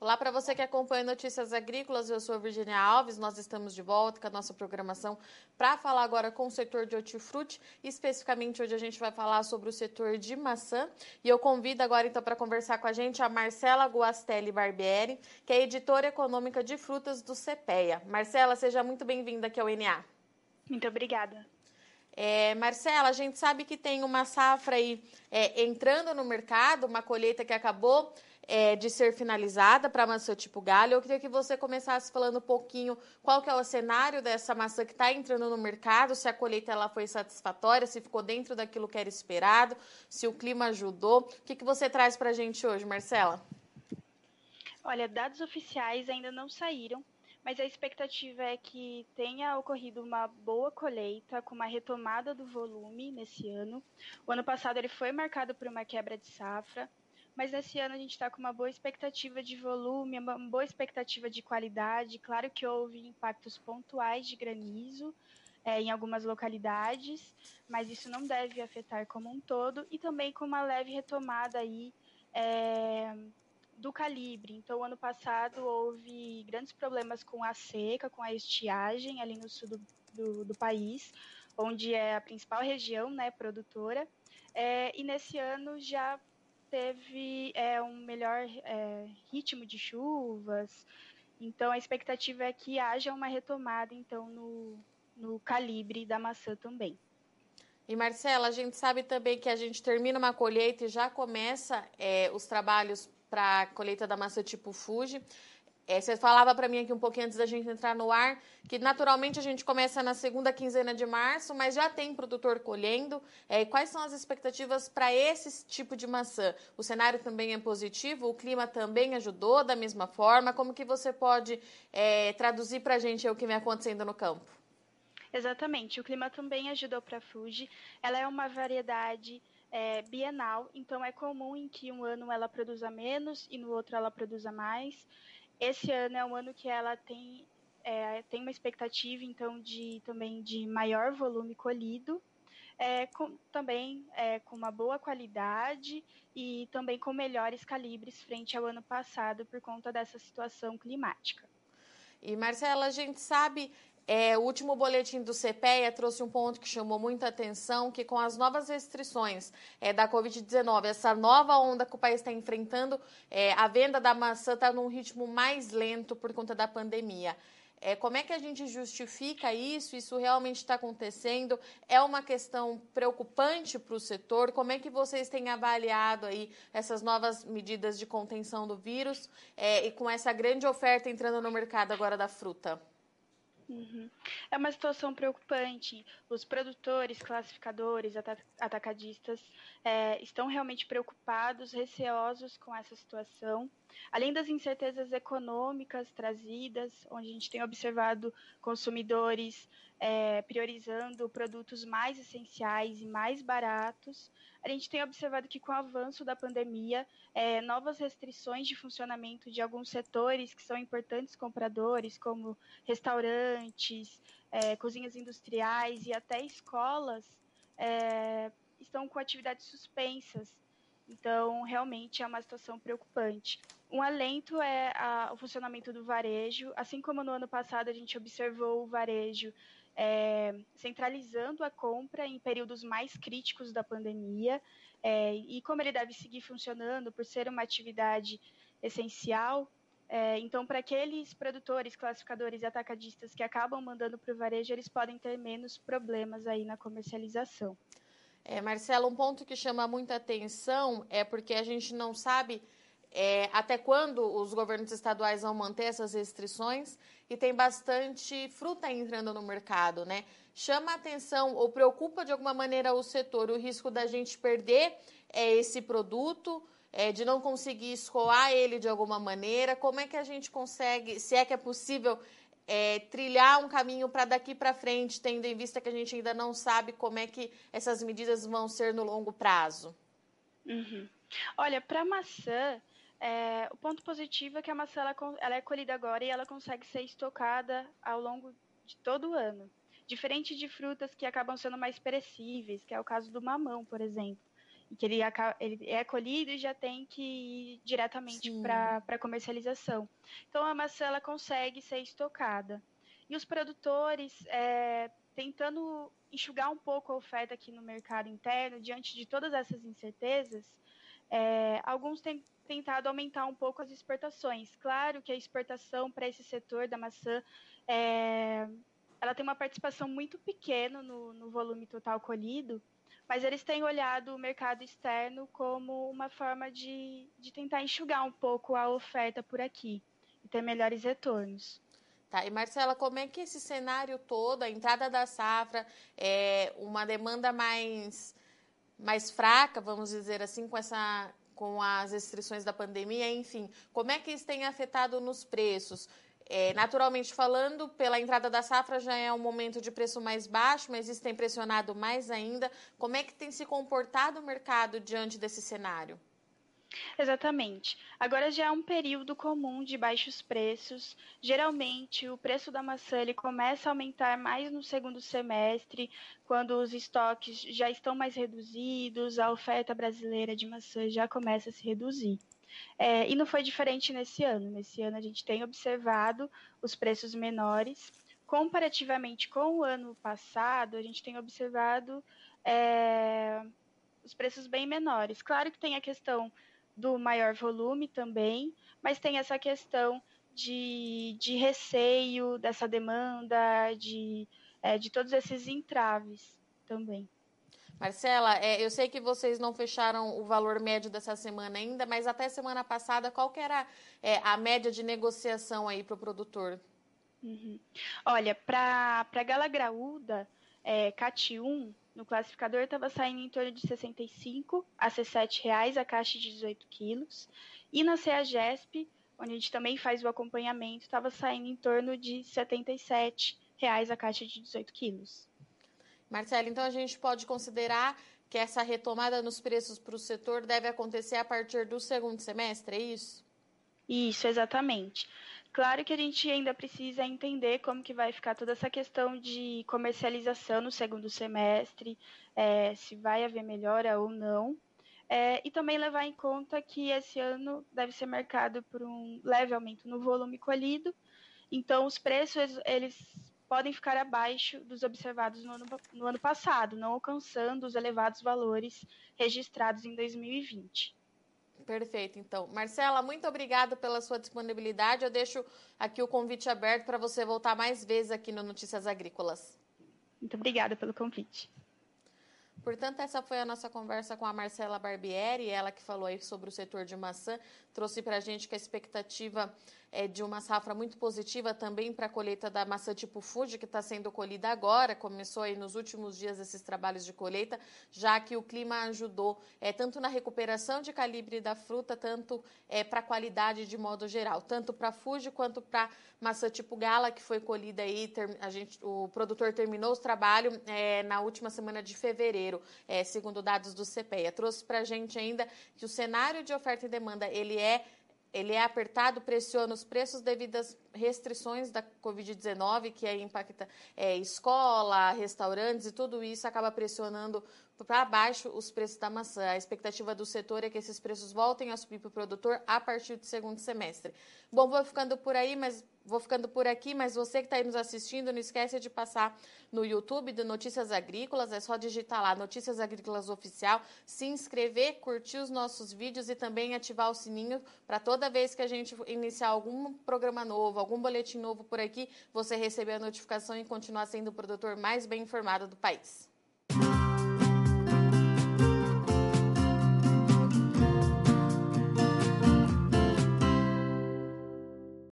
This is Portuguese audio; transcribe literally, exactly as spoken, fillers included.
Olá para você que acompanha Notícias Agrícolas, eu sou Virginia Alves, nós estamos de volta com a nossa programação para falar agora com o setor de hortifruti, especificamente hoje a gente vai falar sobre o setor de maçã e eu convido agora então para conversar com a gente a Marcela Guastelli Barbieri, que é editora econômica de frutas do CEPEA. Marcela, seja muito bem-vinda aqui ao N A. Muito obrigada. É, Marcela, a gente sabe que tem uma safra aí é, entrando no mercado, uma colheita que acabou é, de ser finalizada para a maçã tipo galho. Eu queria que você começasse falando um pouquinho qual que é o cenário dessa maçã que está entrando no mercado, se a colheita ela foi satisfatória, se ficou dentro daquilo que era esperado, se o clima ajudou. O que, que você traz para a gente hoje, Marcela? Olha, dados oficiais ainda não saíram, mas a expectativa é que tenha ocorrido uma boa colheita, com uma retomada do volume nesse ano. O ano passado ele foi marcado por uma quebra de safra, mas nesse ano a gente está com uma boa expectativa de volume, uma boa expectativa de qualidade. Claro que houve impactos pontuais de granizo é, em algumas localidades, mas isso não deve afetar como um todo, e também com uma leve retomada aí é, do calibre. Então, ano passado houve grandes problemas com a seca, com a estiagem ali no sul do, do, do país, onde é a principal região, né, produtora. É, e nesse ano já teve é, um melhor é, ritmo de chuvas. Então, a expectativa é que haja uma retomada, então, no, no calibre da maçã também. E, Marcela, a gente sabe também que a gente termina uma colheita e já começa é, os trabalhos para a colheita da maçã tipo Fuji. É, você falava para mim aqui um pouquinho antes da gente entrar no ar, que naturalmente a gente começa na segunda quinzena de março, mas já tem produtor colhendo. É, quais são as expectativas para esse tipo de maçã? O cenário também é positivo? O clima também ajudou da mesma forma? Como que você pode é, traduzir para a gente o que vem acontecendo no campo? Exatamente, o clima também ajudou para a Fuji. Ela é uma variedade é, bienal, então é comum em que um ano ela produza menos e no outro ela produza mais. Esse ano é um ano que ela tem, é, tem uma expectativa, então, de também de maior volume colhido, é, com, também é, com uma boa qualidade e também com melhores calibres frente ao ano passado por conta dessa situação climática. E, Marcela, a gente sabe, é, o último boletim do CEPEA trouxe um ponto que chamou muita atenção, que com as novas restrições é, da covid dezenove, essa nova onda que o país está enfrentando, é, a venda da maçã está num ritmo mais lento por conta da pandemia. É, como é que a gente justifica isso? Isso realmente está acontecendo? É uma questão preocupante para o setor? Como é que vocês têm avaliado aí essas novas medidas de contenção do vírus é, e com essa grande oferta entrando no mercado agora da fruta? Uhum. É uma situação preocupante. Os produtores, classificadores, atacadistas é, estão realmente preocupados, receosos com essa situação. Além das incertezas econômicas trazidas, onde a gente tem observado consumidores é, priorizando produtos mais essenciais e mais baratos, a gente tem observado que com o avanço da pandemia, é, novas restrições de funcionamento de alguns setores que são importantes compradores, como restaurantes, é, cozinhas industriais e até escolas é, estão com atividades suspensas. Então, realmente é uma situação preocupante. Um alento é a, o funcionamento do varejo. Assim como no ano passado a gente observou o varejo é, centralizando a compra em períodos mais críticos da pandemia, é, e como ele deve seguir funcionando por ser uma atividade essencial, é, então, para aqueles produtores, classificadores e atacadistas que acabam mandando para o varejo, eles podem ter menos problemas aí na comercialização. É, Marcelo, um ponto que chama muita atenção é porque a gente não sabe é, até quando os governos estaduais vão manter essas restrições e tem bastante fruta entrando no mercado, né? Chama atenção ou preocupa de alguma maneira o setor, o risco da gente perder é, esse produto, é, de não conseguir escoar ele de alguma maneira. Como é que a gente consegue, se é que é possível, é, trilhar um caminho para daqui para frente, tendo em vista que a gente ainda não sabe como é que essas medidas vão ser no longo prazo? Uhum. Olha, para a maçã, é, o ponto positivo é que a maçã ela, ela é colhida agora e ela consegue ser estocada ao longo de todo o ano. Diferente de frutas que acabam sendo mais perecíveis, que é o caso do mamão, por exemplo. que ele, ele é colhido e já tem que ir diretamente para a comercialização. Então, a maçã ela consegue ser estocada. E os produtores, é, tentando enxugar um pouco a oferta aqui no mercado interno, diante de todas essas incertezas, é, alguns têm tentado aumentar um pouco as exportações. Claro que a exportação para esse setor da maçã, é, ela tem uma participação muito pequena no, no volume total colhido, mas eles têm olhado o mercado externo como uma forma de, de tentar enxugar um pouco a oferta por aqui e ter melhores retornos. Tá, e Marcela, como é que esse cenário todo, a entrada da safra, é uma demanda mais, mais fraca, vamos dizer assim, com, essa, com as restrições da pandemia, enfim, como é que isso tem afetado nos preços? É, naturalmente falando, pela entrada da safra já é um momento de preço mais baixo, mas isso tem pressionado mais ainda. Como é que tem se comportado o mercado diante desse cenário? Exatamente. Agora já é um período comum de baixos preços. Geralmente, o preço da maçã ele começa a aumentar mais no segundo semestre, quando os estoques já estão mais reduzidos, a oferta brasileira de maçã já começa a se reduzir. É, e não foi diferente nesse ano. Nesse ano, a gente tem observado os preços menores. Comparativamente com o ano passado, a gente tem observado é, os preços bem menores. Claro que tem a questão do maior volume também, mas tem essa questão de, de receio dessa demanda, de, é, de todos esses entraves também. Marcela, é, eu sei que vocês não fecharam o valor médio dessa semana ainda, mas até semana passada, qual que era é, a média de negociação aí para o produtor? Uhum. Olha, para a gala graúda, é, C A T um, no classificador estava saindo em torno de sessenta e cinco a sessenta e sete reais a caixa de dezoito quilos. E na CEAGESP, onde a gente também faz o acompanhamento, estava saindo em torno de setenta e sete reais a caixa de dezoito quilos. Marcela, então a gente pode considerar que essa retomada nos preços para o setor deve acontecer a partir do segundo semestre, é isso? Isso, exatamente. Claro que a gente ainda precisa entender como que vai ficar toda essa questão de comercialização no segundo semestre, é, se vai haver melhora ou não. É, e também levar em conta que esse ano deve ser marcado por um leve aumento no volume colhido, então os preços eles podem ficar abaixo dos observados no ano, no ano passado, não alcançando os elevados valores registrados em dois mil e vinte. Perfeito, então. Marcela, muito obrigada pela sua disponibilidade. Eu deixo aqui o convite aberto para você voltar mais vezes aqui no Notícias Agrícolas. Muito obrigada pelo convite. Portanto, essa foi a nossa conversa com a Marcela Barbieri, ela que falou aí sobre o setor de maçã, trouxe para a gente que a expectativa é de uma safra muito positiva também para a colheita da maçã tipo Fuji, que está sendo colhida agora, começou aí nos últimos dias esses trabalhos de colheita, já que o clima ajudou é, tanto na recuperação de calibre da fruta, tanto é, para a qualidade de modo geral, tanto para Fuji quanto para maçã tipo Gala, que foi colhida aí, ter, a gente, o produtor terminou os trabalhos é, na última semana de fevereiro, é, segundo dados do CEPEA. Trouxe para a gente ainda que o cenário de oferta e demanda, ele é Ele é apertado, pressiona os preços devido às restrições da covid dezenove, que aí impacta é, escola, restaurantes e tudo isso acaba pressionando para baixo os preços da maçã. A expectativa do setor é que esses preços voltem a subir para o produtor a partir do segundo semestre. Bom, vou ficando por aí, mas vou ficando por aqui, mas você que está aí nos assistindo, não esquece de passar no YouTube do Notícias Agrícolas, é só digitar lá Notícias Agrícolas Oficial, se inscrever, curtir os nossos vídeos e também ativar o sininho para toda vez que a gente iniciar algum programa novo, algum boletim novo por aqui, você receber a notificação e continuar sendo o produtor mais bem informado do país.